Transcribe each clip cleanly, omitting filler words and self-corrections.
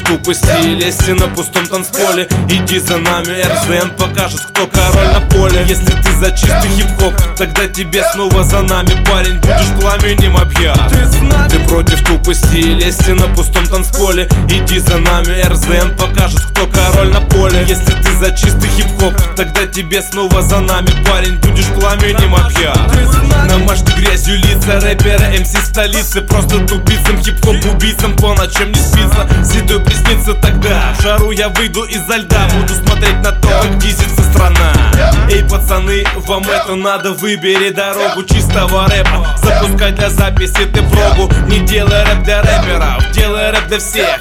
тупости и лести на пустом танцполе. Иди за нами, РЗН покажет, кто король на поле. Если ты за чистый хип-хоп, тогда тебе снова за нами, парень, будешь пламенем объят. Ты против тупости и лести на пустом танцполе. Иди за нами, РЗН покажет, кто король на поле. Если ты за чистый хип-хоп, тогда тебе снова за нами, парень, будешь пламенем объят. Намажьте грязью лица рэпера, МС столицы, просто тупицам, хип-хоп убийцам по ночам не спится. Седой приснится тогда, в жару я выйду из-за льда, буду смотреть на то, как дизится страна. Эй, пацаны, вам это надо, выбери дорогу чистого рэпа. Запускай для записи ты пробу, не делай рэп для рэперов, делай рэп для всех.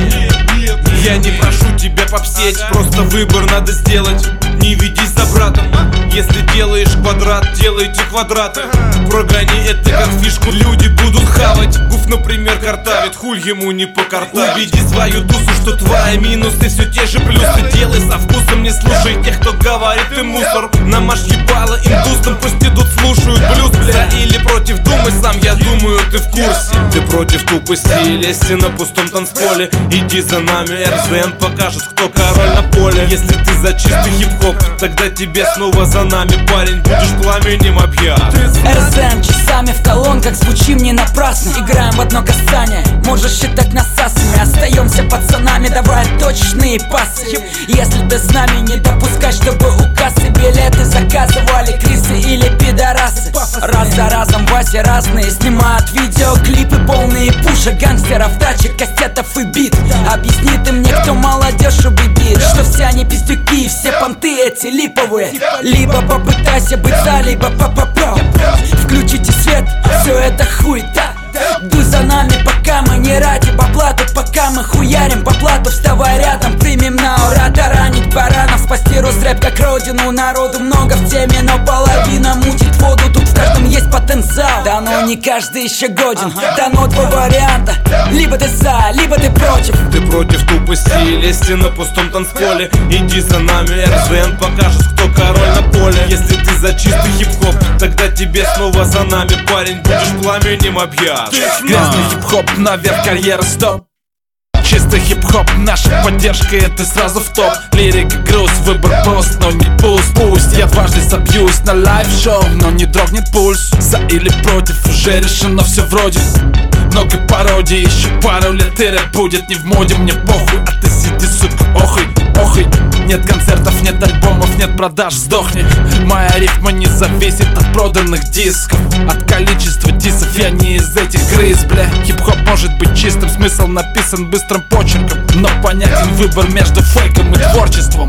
Я не прошу тебя попсеть, просто выбор надо сделать. Не ведись за братом, если делаешь квадрат, делайте квадраты. Прогони это как фишку, люди будут хавать. Гуф, например, картавит, хуль ему не по картавить. Убеди свою дусу, что твои минусы все те же плюсы. Делай со вкусом, не слушай тех, кто говорит ты мусор. Намажь ебало индустам, пусть идут слушают блюз, бля. Или против, думай сам, я думаю, ты в курсе. Ты против тупости и лести на пустом танцполе. Иди за нами, РЗН покажет, кто король на поле. Если ты за чистый хип-хоп, тогда тебе снова за нами, парень, будешь пламенем объят. РЗН часами в колонках, звучим не напрасно. Играем в одно касание, можешь считать нас асами. Остаемся пацанами, давай точечные пасы. Если ты с нами, не допускай, чтобы у кассы билеты заказывали крисы или пидорасы. Раз за разом Вася разные снимают видеоклипы, полные пуша, гангстеров, тачек, кассетов и бит. Объясни ты мне, кто молодежь убедит, что все они пиздюки, все понты эти липовые. Либо попытайся быть за, либо па-па-па. Включите свет, все это хуета. Дуй за нами, пока мы не ради бабла. Тут пока мы хуярим по плату, вставай рядом, примем на ура. Таранить баранов, спасти Росрэп как родину. Народу много в теме, но половина мутит воду. Тут в каждом есть потенциал, да но не каждый еще годен. Дано два варианта, либо ты за, либо ты против. Ты против тупости и лести на пустом танцполе. Иди за нами, РЗН покажет, кто король на поле. Если ты за чистый хип-хоп, тогда тебе снова за нами, парень, будешь пламенем объят. Грязный хип-хоп, наверх, карьера, стоп. Чистый хип-хоп, наша поддержка, это сразу в топ. Лирика, груз, выбор прост, но не пуст. Пусть я дважды собьюсь на лайв-шоу, но не дрогнет пульс. За или против, уже решено все вроде. Много пародий, еще пару лет и рэп будет не в моде. Мне похуй, а ты сиди, сука, охуй, охуй. Нет концертов, нет альбомов, нет продаж, сдохни. Моя рифма не зависит от проданных дисков, от количества дисов, я не из этих крыс, бля. Хип-хоп может быть чистым, смысл написан быстрым почерком, но понятен выбор между фейком и творчеством.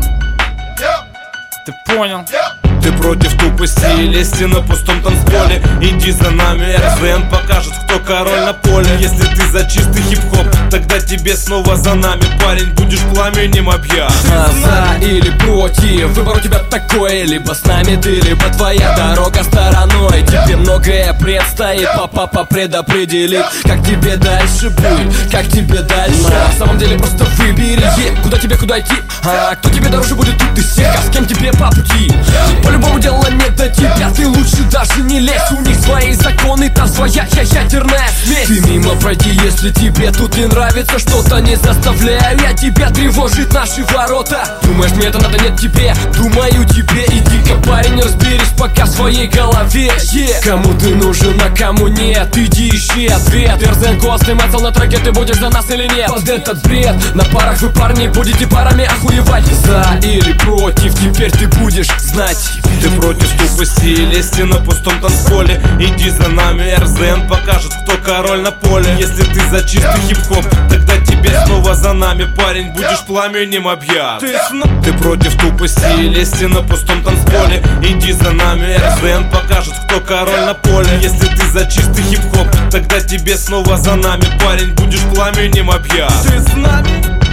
Ты понял? Ты против тупости и лести на пустом танцполе. Иди за нами, РЗН покажет, кто король на поле. Если ты за чистый хип-хоп, тогда тебе снова за нами, парень, будешь пламенем объят. За или против, выбор у тебя такой. Либо с нами ты, либо твоя дорога стороной. Тебе многое предстоит, папа предопределит, как тебе дальше будет, как тебе дальше. На самом деле просто выбери, куда тебе, куда идти. А кто тебе дороже будет тут из всех, а с кем тебе по пути. По-любому дело не до тебя, ты лучше даже не лезь. У них свои законы, там своя ядерная смесь. Ты мимо пройди, если тебе тут не нравится что-то. Не заставляю я тебя тревожить наши ворота. Думаешь, мне это надо? Нет тебе, думаю тебе. Иди-ка, парень, разберись пока в своей голове. Кому ты нужен, а кому нет, иди ищи ответ. РЗН классный мацал на треке, ты будешь за нас или нет? Под этот бред, на парах вы, парни, будете парами охуевать. За или против, теперь ты будешь знать. Ты против тупости и лести на пустом танцполе. Иди за нами, РЗН покажет, кто король на поле. Если ты за чистый хип-хоп, тогда тебе снова за нами, парень, будешь пламенем объят. Ты против тупости и лести на пустом танцполе. Иди за нами, РЗН покажет, кто король на поле. Если ты за чистый хип-хоп, тогда тебе снова за нами, парень, будешь пламенем объят. Ты с нами?